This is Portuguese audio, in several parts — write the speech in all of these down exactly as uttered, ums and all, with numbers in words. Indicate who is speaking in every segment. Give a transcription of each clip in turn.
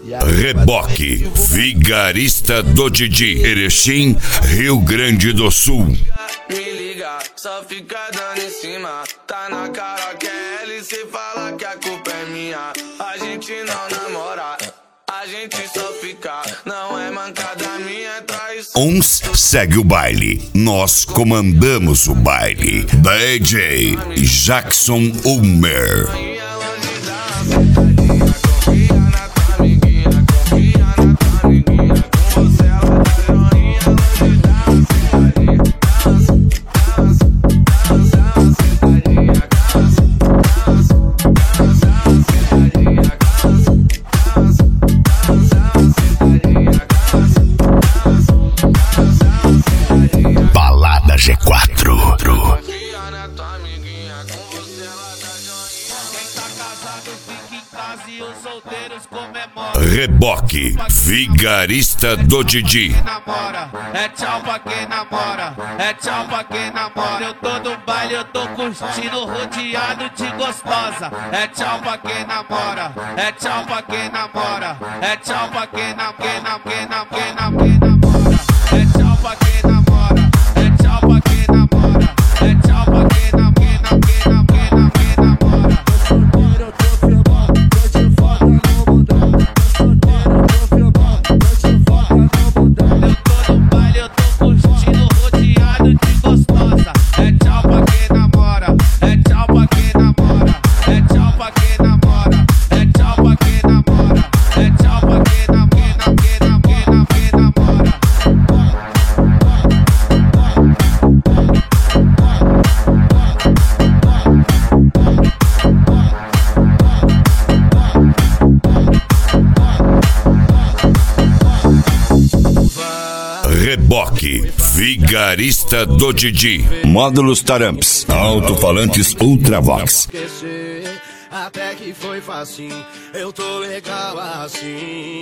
Speaker 1: Reboque, vigarista do Didi, Erechim, Rio Grande do Sul.
Speaker 2: Me liga, só fica dando em cima. Tá na cara que é L, cê fala que a culpa é minha. A gente não namora, a gente só fica. Não é mancada minha, é traição.
Speaker 1: Uns segue o baile, nós comandamos o baile. D J Jackson Ulmer. Balada G quatro. Reboque, vigarista do Didi.
Speaker 3: É tchau pra quem namora, é tchau pra quem namora. Eu tô no baile, eu tô curtindo, rodeado de gostosa. É tchau pra quem namora, é tchau pra quem namora. É tchau pra quem nam, quem nam, quem nam, quem nam, quem namora. É tchau pra quem namora, é tchau pra quem namora. É tchau pra quem nam, quem nam, quem nam, quem nam, quem namora. Eu tô filmando, tô de foca no mundão. Eu tô no baile, eu tô curtindo, rodeado de gostosa. É tchau pra quem namora, é tchau pra quem namora. É tchau pra quem namora, é tchau pra quem namora. É tchau pra quem nam, quem nam, quem nam, quem nam, quem namora.
Speaker 1: Reboque, vigarista do Didi. Módulos Taramps, alto-falantes Ultravox.
Speaker 4: Até que foi facinho, eu tô legal assim.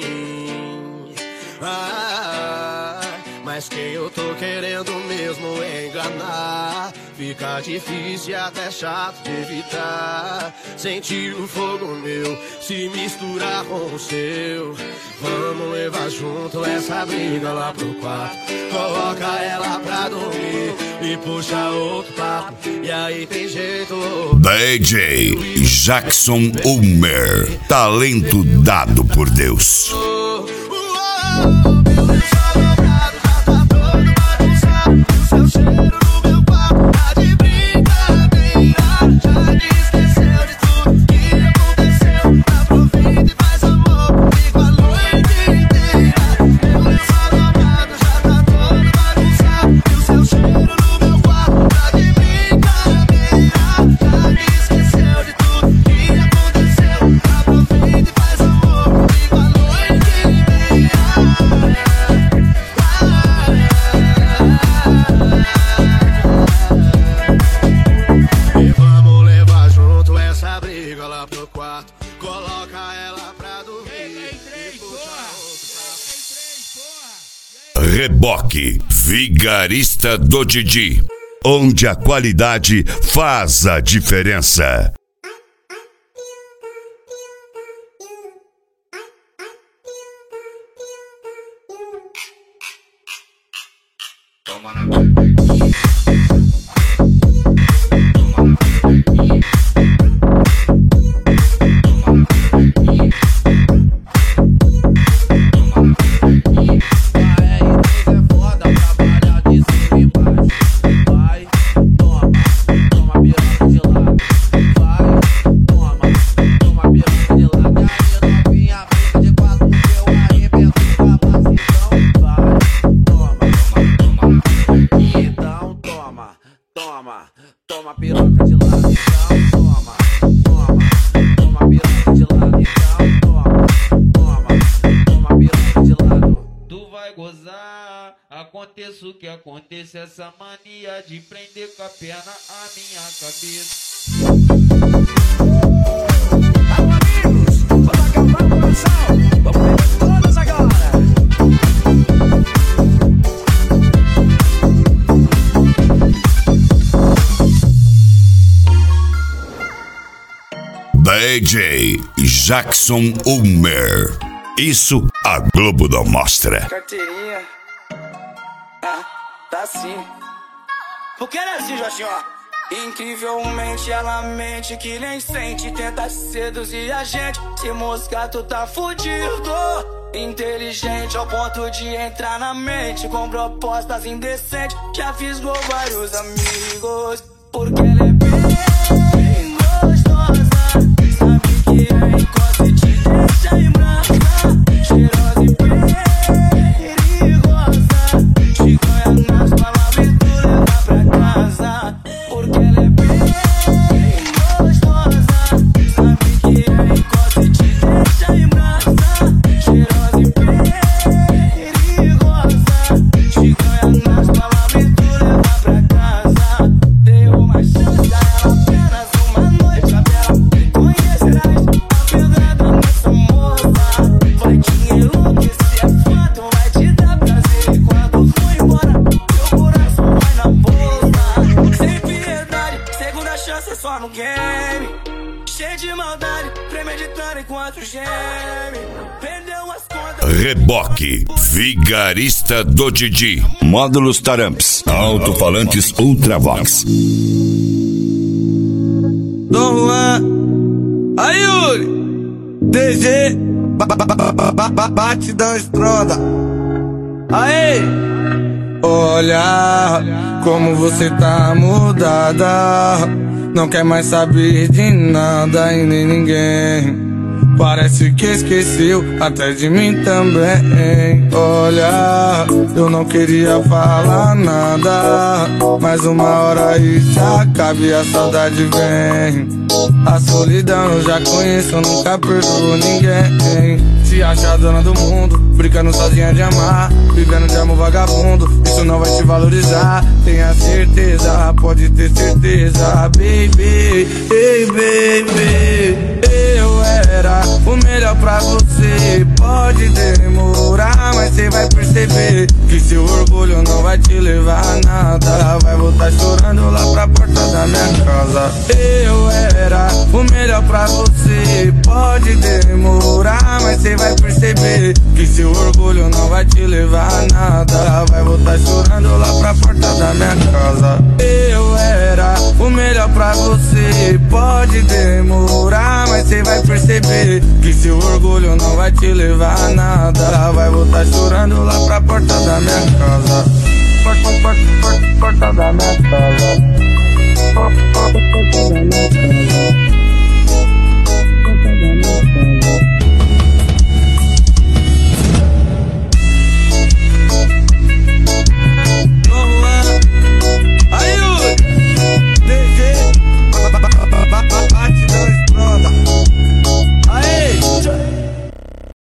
Speaker 4: Ah, mas quem eu tô querendo mesmo é enganar. Fica difícil e até chato de evitar. Sentir o fogo meu se misturar com o seu. Vamos levar junto essa briga lá pro quarto. Coloca ela pra dormir e puxa outro papo. E aí tem jeito.
Speaker 1: D J Jackson Ulmer, talento dado por Deus.
Speaker 4: Oh, oh, meu lençol dobrado já tá todo bagunçado. O seu cheiro no meu quarto tá de brincadeira. Já te esqueceu de tudo que aconteceu. Aproveita e faz amor comigo a noite inteira. Meu lençol dobrado já tá todo bagunçado. E o seu cheiro no meu quarto tá de brincadeira. Já te esqueceu de tudo que aconteceu. Aproveita e faz amor comigo a noite inteira. E vamos levar junto essa briga lá pro quarto. Coloca ela pra dormir. E puxa outro.
Speaker 1: Reboque, vigarista do Didi, onde a qualidade faz a diferença.
Speaker 3: Toma piroca de lado, então toma, toma, toma piroca de lado, então toma, toma, toma piroca de lado. Tu vai gozar, aconteça o que aconteça, essa mania de prender com a perna a minha cabeça.
Speaker 4: Alô, amigos, vamos acabar com o sal, vamos ver todas agora.
Speaker 1: D J Jackson Ulmer. Isso a Globo não mostra.
Speaker 2: Carteirinha. Ah, tá sim. Porque era assim, Jorginho, ó. Incrivelmente ela mente que nem sente, tenta seduzir a gente. Se moscar tu tá fudido. Inteligente ao ponto de entrar na mente com propostas indecentes. Já fisgou vários amigos. Porque ela é bem gostosa. Sabe que é encosta e te deixa em branca. Cheirosa e perigosa. Te ganha nas palavras e tu leva pra casa. Porque ela é bem gostosa. Sabe que é encosta e te deixa em branca. Cheirosa e perigosa. Te ganha nas palavras e tu leva pra casa. Deu uma chance a ela, apenas uma noite a bela. Conhecerás a pegada nessa moça. Vai te enlouquecer, é fato, vai te dar prazer. E quando for embora, teu coração vai na bolsa. Sem piedade, segunda chance é só no game. Cheio de maldade, premeditando enquanto geme. Perdeu as contas.
Speaker 1: Reboque, vigarista do Didi. Módulos Taramps, alto-falantes Ultravox.
Speaker 2: Dom Juan, aí Yuri, D G, batidão estronda. Aê! Olha como você tá mudada. Não quer mais saber de nada e nem ninguém. Parece que esqueceu até de mim também. Olha, eu não queria falar nada, mas uma hora isso acaba e a saudade vem. A solidão eu já conheço, eu nunca perdoo ninguém. Se acha dona do mundo, brincando sozinha de amar, vivendo de amor vagabundo, isso não vai te valorizar. Tenha certeza, pode ter certeza, baby, hey baby. Eu era o melhor pra você. Pode demorar, mas cê vai perceber que seu orgulho não vai te levar a nada. Vai voltar chorando lá pra porta da minha casa. Eu era o melhor pra você. Pode demorar, mas cê vai perceber que seu orgulho não vai te levar a nada. Vai voltar chorando lá pra porta da minha casa. Eu era o melhor pra você. Pode demorar, mas cê vai perceber que seu orgulho não vai te levar a nada. Vai voltar chorando lá pra porta da minha casa. Porta, porta, porta, porta da minha casa. Porta, porta, porta da minha casa.